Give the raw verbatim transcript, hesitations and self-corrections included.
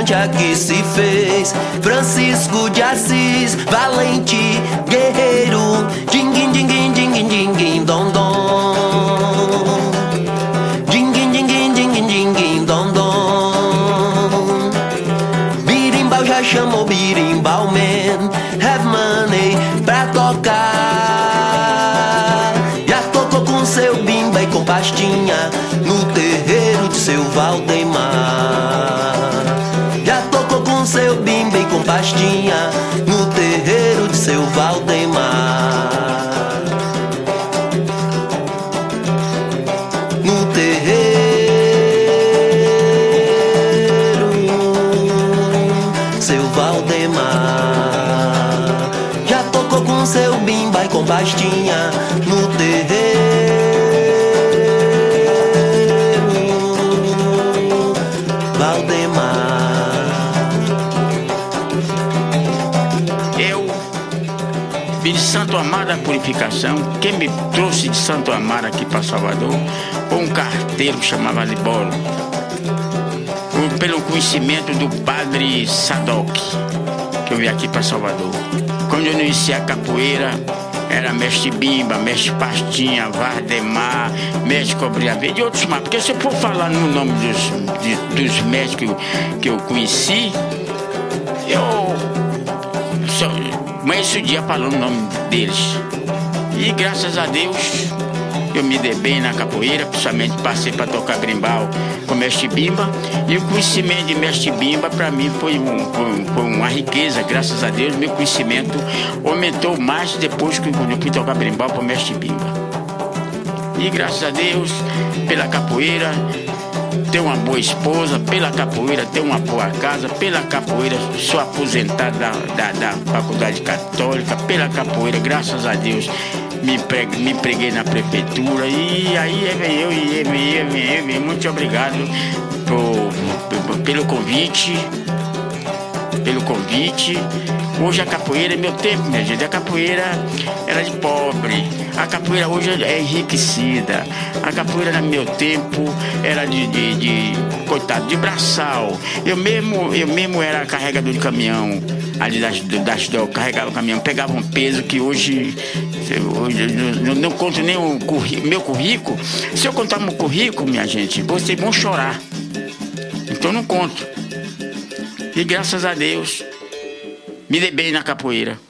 gente aqui se fez. Francisco de Assis, valente, guerreiro, dinguim, dinguim, dinguim, dinguim, dom, dom. Dinguim, dinguim, dinguim, dinguim, dom, dom. Birimbau já chamou Birimbau Man, have money pra tocar. Já tocou com seu bimba e com pastinha no terreiro de seu Valdemar. Já tocou com seu bimba e com pastinha no terreiro de seu Valdemar. No terreiro, seu Valdemar. Já tocou com seu bimba e com pastinha no terreiro, Valdemar. Eu vim de Santo Amaro da Purificação. Quem me trouxe de Santo Amaro aqui para Salvador foi um carteiro que chamava Libório, pelo conhecimento do padre Sadoc, que eu vim aqui para Salvador. Quando eu iniciei a capoeira, era mestre Bimba, mestre Pastinha, Valdemar, mestre Cobriaverde e outros mais. Porque se eu for falar no nome dos, de, dos mestres que eu, que eu conheci, eu só amanheço o dia falando o nome deles. E graças a Deus eu me dei bem na capoeira, principalmente passei para tocar brimbal com o mestre Bimba. E o conhecimento de mestre Bimba para mim foi, um, foi, foi uma riqueza, graças a Deus. Meu conhecimento aumentou mais depois que eu fui tocar brimbal com o mestre Bimba. E graças a Deus, pela capoeira, tenho uma boa esposa, pela capoeira, tenho uma boa casa, pela capoeira, sou aposentado da, da, da Faculdade Católica, pela capoeira, graças a Deus, me, empreguei, me empreguei na prefeitura. E aí eu e eu, eu, eu, eu, muito obrigado por, por, pelo convite, pelo convite. Hoje a capoeira é meu tempo, minha gente. A capoeira era de pobre. A capoeira hoje é enriquecida. A capoeira no meu tempo era de, de, de coitado, de braçal. Eu mesmo, eu mesmo era carregador de caminhão ali das, das docas, carregava o caminhão, pegava um peso que hoje, hoje eu não conto nem o curri, meu currículo. Se eu contar meu currículo, minha gente, vocês vão chorar. Então eu não conto. E graças a Deus me dei bem na capoeira.